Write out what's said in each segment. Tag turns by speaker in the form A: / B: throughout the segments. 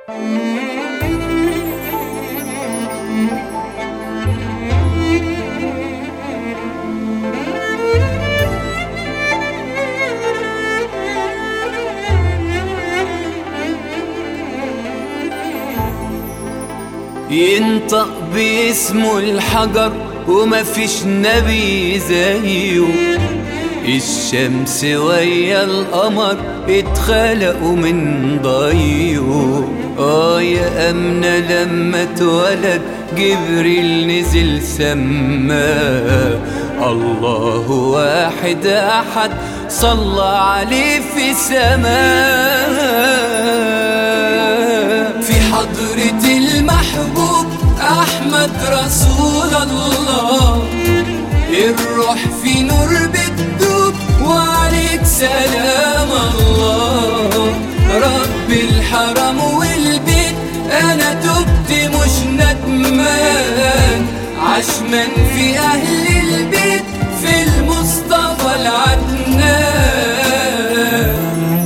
A: ينطق باسمه الحجر ومفيش نبي زيه، الشمس ويا القمر اتخلقوا من ضيه. يا أمنة لما اتولد جبريل نزل سماه، الله واحد أحد صلى عليه في سماه. في حضرة المحبوب أحمد رسول الله، الروح في نور بتدوب وعليك سلام الله. رب الحرم والبيت أنا تبت مش ندمان، عشمان في أهل البيت في المصطفى العدنان.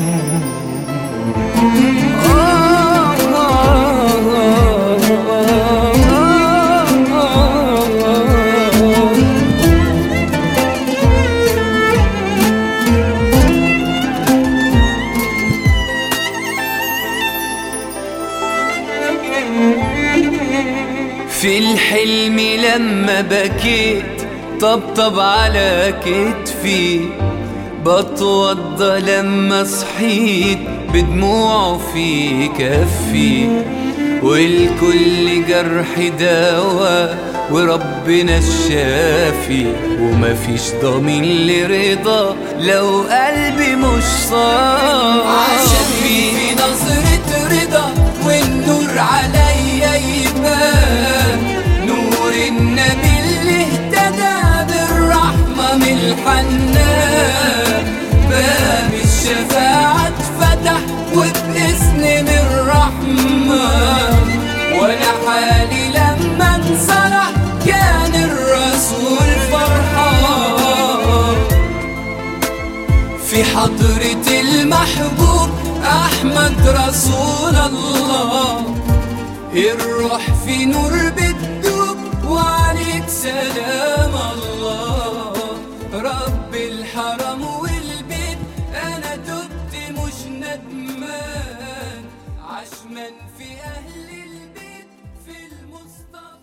A: في الحلم لما بكيت طبطب على كتفي، بتوضى لما صحيت بدموعه في كفي. والكل جرح دوا وربنا الشافي، ومفيش ضمين لرضا لو قلبي مش صافي. عشان في نظرة رضا والنور عليا يبان، نور النبي اللي اهتدى بالرحمة من الحنان. باب الشفاعة اتفتح وباسم من الرحمن، وانا حالي لما انصرح كان الرسول فرحان. في حضرة المحبوب أحمد رسول الله، الروح في نور بتدوب وعليك سلام الله. رب الحرم والبيت أنا تبت مش ندمان، عشمان في أهل البيت في المصطفى.